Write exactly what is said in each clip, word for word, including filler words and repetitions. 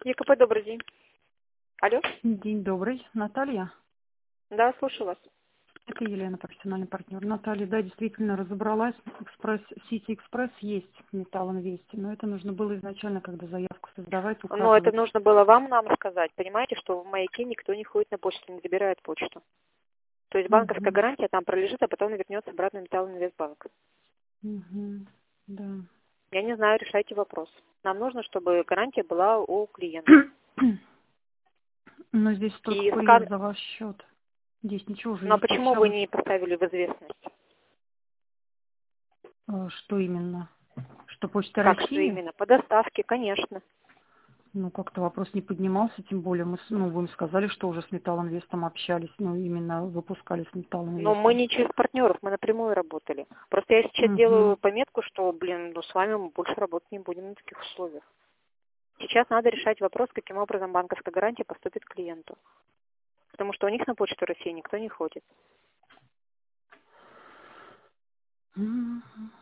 ЕКП, добрый день. Алло? День добрый. Наталья? Да, слушаю вас. Это Елена, профессиональный партнер. Наталья, да, действительно разобралась. Экспресс, Сити Экспресс есть в Металл Инвесте, но это нужно было изначально, когда заявку создавать, Но это указывать. нужно было вам нам сказать. Понимаете, что в маяке никто не ходит на почту, не забирает почту. То есть банковская Угу. гарантия там пролежит, а потом вернется обратно в Металл Инвестбанк. Угу. Да. Я не знаю, решайте вопрос. Нам нужно, чтобы гарантия была у клиента. Но здесь только И курьер скан... за ваш счет. Здесь ничего уже Но не почему вы сообщалось. не поставили в известность? Э, Что именно? Что Почта Как что России? именно? По доставке, конечно. Ну, как-то вопрос не поднимался, тем более мы, с- ну, вы им сказали, что уже с Металл Инвестом общались, ну, именно выпускали с Металл Но мы Инвестом. не через партнеров, мы напрямую работали. Просто я сейчас Угу. делаю пометку, что, блин, ну с вами мы больше работать не будем на таких условиях. Сейчас надо решать вопрос, каким образом банковская гарантия поступит к клиенту. Потому что у них на почту России никто не ходит. Ну,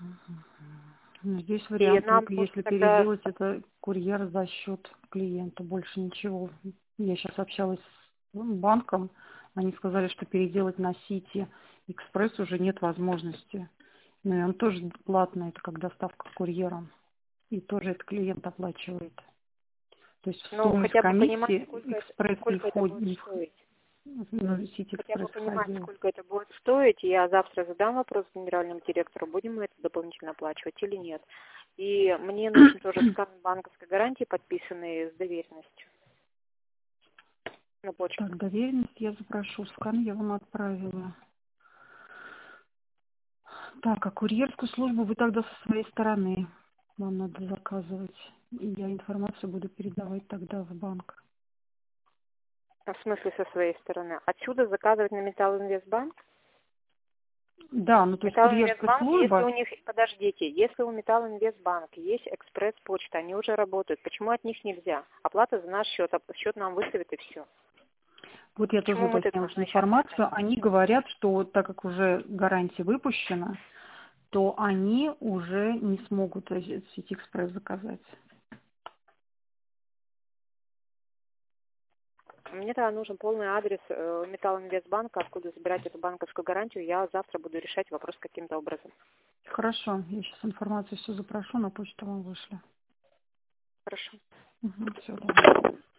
здесь И вариант нам только нужно если тогда... переделать это курьер за счет клиента, больше ничего. Я сейчас общалась с ну, банком, они сказали, что переделать на Сити Экспресс уже нет возможности. Ну и он тоже платный, это как доставка курьером. И тоже это клиент оплачивает. То есть в Ну, стоимость хотя бы понимать, комиссии сколько это, Экспресс не сколько это входит, будет не вх- стоить. ну, Сити Хотя бы Экспресс понимать, входил. сколько это будет стоить. Я завтра задам вопрос генеральному директору, будем мы это дополнительно оплачивать или нет. И мне нужен тоже скан банковской гарантии, подписанный с доверенностью на почту. Так, доверенность я запрошу, скан я вам отправила. Так, а курьерскую службу вы тогда со своей стороны вам надо заказывать. И я информацию буду передавать тогда в банк. В смысле, со своей стороны. Отсюда заказывать на Металл Инвестбанк? Да, ну то есть Металл курьерская Инвестбанк, если у служба, них, подождите, если у Металл Инвестбанк есть экспресс-почта, они уже работают, почему от них нельзя? Оплата за наш счет, а счет нам выставит и все. вот я тоже Почему мы это уточняла должны сейчас искать? информацию, они говорят, что вот так как уже гарантия выпущена, то они уже не смогут Сити Экспресс заказать. Мне тогда нужен полный адрес э, Металл Инвестбанка, откуда забирать эту банковскую гарантию. Я завтра буду решать вопрос каким-то образом. Хорошо, я сейчас информацию все запрошу, на почту вам вышлю. Хорошо. Угу, все, давай.